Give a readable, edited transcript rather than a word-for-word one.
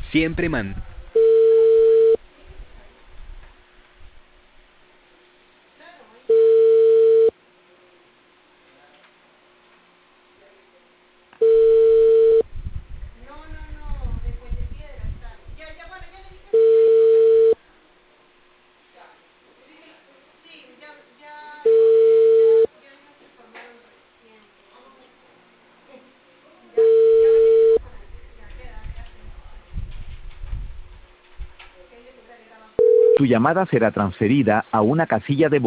Siempre man. Tu llamada será transferida a una casilla de